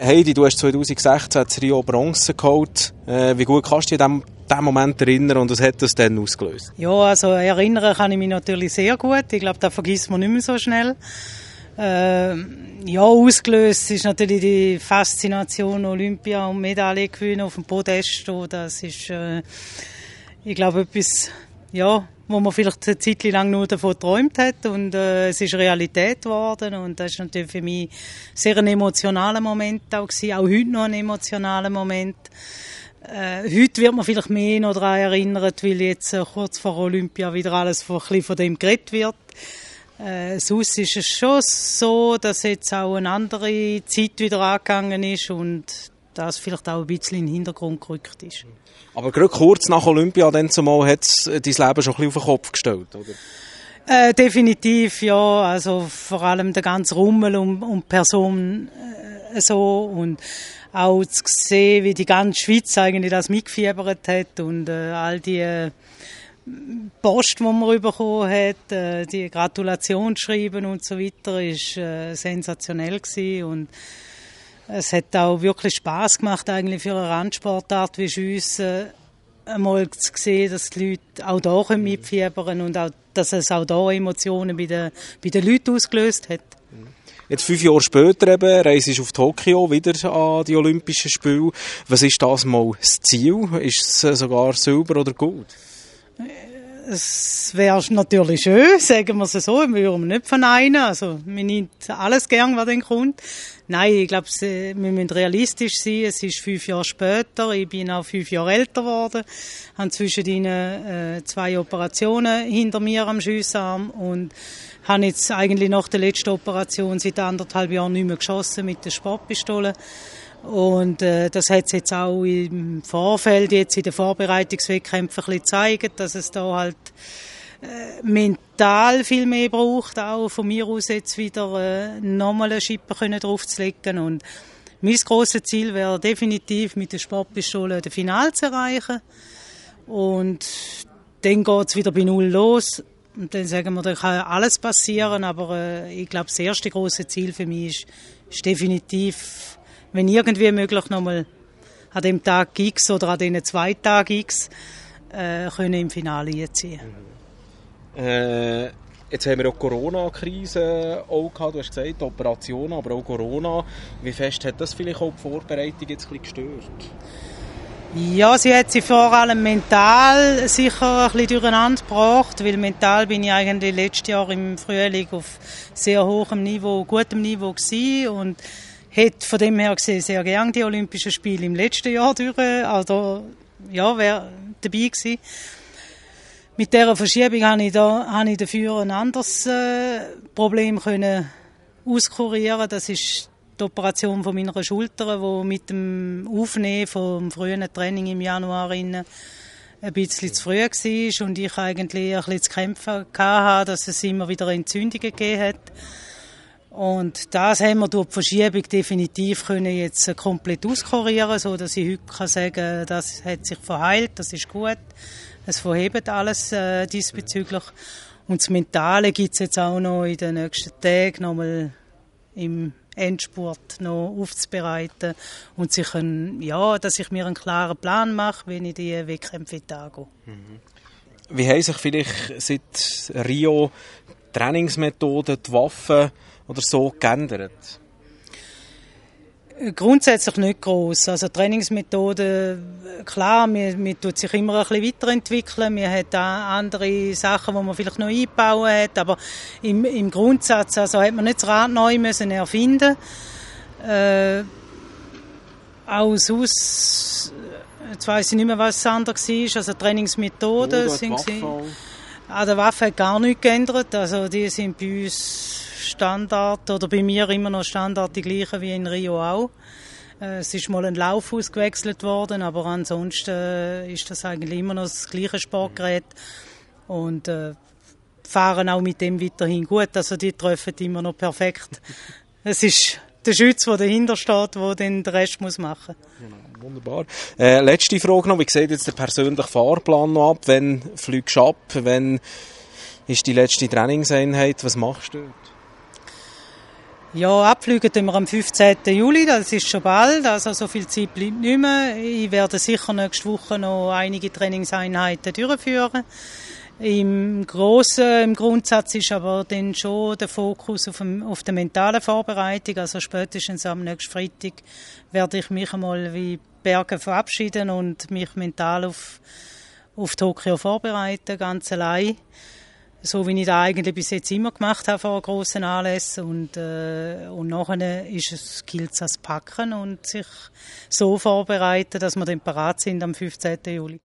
Heidi, du hast 2016 das Rio Bronze geholt. Wie gut kannst du dich an diesen Moment erinnern und was hat das dann ausgelöst? Ja, also erinnern kann ich mich natürlich sehr gut. Ich glaube, das vergisst man nicht mehr so schnell. Ja, ausgelöst ist natürlich die Faszination Olympia und Medaille gewinnen auf dem Podest. Das ist, ich glaube, etwas, ja, wo man vielleicht eine Zeit lang nur davon geträumt hat und es ist Realität geworden und das ist natürlich für mich sehr ein emotionaler Moment auch gewesen, auch heute noch ein emotionaler Moment. Heute wird man vielleicht mehr noch daran erinnert, weil jetzt kurz vor Olympia wieder alles ein bisschen von dem geredet wird. Sonst ist es schon so, dass jetzt auch eine andere Zeit wieder angegangen ist und das vielleicht auch ein bisschen in den Hintergrund gerückt ist. Aber gerade kurz nach Olympia dann zumal hat es dein Leben schon ein bisschen auf den Kopf gestellt, oder? Definitiv, ja. Also vor allem der ganze Rummel um Person so und auch zu sehen, wie die ganze Schweiz eigentlich das mitgefiebert hat und all die Post, die man bekommen hat, die Gratulationsschreiben und so weiter, ist sensationell gewesen und es hat auch wirklich Spass gemacht eigentlich für eine Randsportart wie uns, einmal zu sehen, dass die Leute auch da mitfiebern und auch, dass es auch da Emotionen bei den Leuten ausgelöst hat. Jetzt 5 Jahre später eben, reist du auf Tokio wieder an die Olympischen Spiele. Was ist das mal das Ziel? Ist es sogar Silber oder Gold? Es wäre natürlich schön, sagen wir es so, wir würden nicht verneinen. Also, wir nimmt alles gern, was dann kommt. Nein, ich glaube, wir müssen realistisch sein. Es ist 5 Jahre später. Ich bin auch 5 Jahre älter geworden. Habe zwischen ihnen 2 Operationen hinter mir am Schiessarm und habe jetzt eigentlich nach der letzten Operation seit 1,5 Jahren nicht mehr geschossen mit der Sportpistole. Und das hat es jetzt auch im Vorfeld, jetzt in den Vorbereitungswettkämpfen ein bisschen gezeigt, dass es da halt mental viel mehr braucht, auch von mir aus jetzt wieder nochmal eine Schippe draufzulegen. Und mein grosses Ziel wäre definitiv mit der Sportpistole das Finale zu erreichen. Und dann geht es wieder bei Null los. Und dann sagen wir, da kann alles passieren, aber ich glaube, das erste grosse Ziel für mich ist definitiv, wenn irgendwie möglich, nochmal an dem Tag X oder an diesen 2 Tagen X können im Finale einziehen. Jetzt haben wir auch die Corona-Krise auch gehabt. Du hast gesagt, Operationen, aber auch Corona. Wie fest hat das vielleicht auch die Vorbereitung jetzt ein bisschen gestört? Ja, sie hat sie vor allem mental sicher ein bisschen durcheinander gebracht, weil mental bin ich eigentlich letztes Jahr im Frühling auf sehr hohem Niveau, gutem Niveau gewesen und hätte von dem her gesehen sehr gerne die Olympischen Spiele im letzten Jahr durch, also ja, wäre dabei gewesen. Mit dieser Verschiebung habe ich dafür ein anderes Problem können auskurieren. Das ist die Operation von meiner Schulter, die mit dem Aufnehmen vom frühen Training im Januar ein bisschen zu früh war und ich eigentlich ein bisschen zu kämpfen hatte, dass es immer wieder Entzündungen gegeben hat. Und das haben wir durch die Verschiebung definitiv können jetzt komplett auskurieren, so dass ich heute kann sagen, das hat sich verheilt, das ist gut. Es verhebt alles diesbezüglich. Und das Mentale gibt es jetzt auch noch in den nächsten Tagen nochmal im Endspurt noch aufzubereiten und dass ich mir einen klaren Plan mache, wenn ich die Wettkämpfe angehe. Wie haben sich vielleicht seit Rio die Trainingsmethoden, die Waffen oder so geändert? Grundsätzlich nicht gross. Also Trainingsmethoden, klar, man tut sich immer ein bisschen weiterentwickeln. Man hat auch andere Sachen, die man vielleicht noch einbauen hat. Aber im Grundsatz hat man nicht das Rad neu müssen erfinden. Auch sonst, jetzt weiss ich nicht mehr, was es anders war. Also Trainingsmethoden sind an der Waffe hat gar nichts geändert. Also die sind bei uns Standard, oder bei mir immer noch Standard, die gleichen wie in Rio auch. Es ist mal ein Lauf ausgewechselt worden, aber ansonsten ist das eigentlich immer noch das gleiche Sportgerät und fahren auch mit dem weiterhin gut. Also die treffen immer noch perfekt. Es ist der Schütz, der dahinter steht, der dann den Rest machen muss. Genau, wunderbar. Letzte Frage noch, wie sieht jetzt der persönliche Fahrplan noch ab? Wann fliegst du ab? Wann ist die letzte Trainingseinheit? Was machst du dort? Ja, abfliegen tun wir am 15. Juli, das ist schon bald, also so viel Zeit bleibt nicht mehr. Ich werde sicher nächste Woche noch einige Trainingseinheiten durchführen. Im Grundsatz ist aber dann schon der Fokus auf der mentalen Vorbereitung, also spätestens am nächsten Freitag werde ich mich einmal wie Berge verabschieden und mich mental auf Tokio vorbereiten, ganz allein. So wie ich das eigentlich bis jetzt immer gemacht habe vor grossen Anlässen. Und nachher gilt es als Packen und sich so vorbereiten, dass wir dann parat sind am 15. Juli.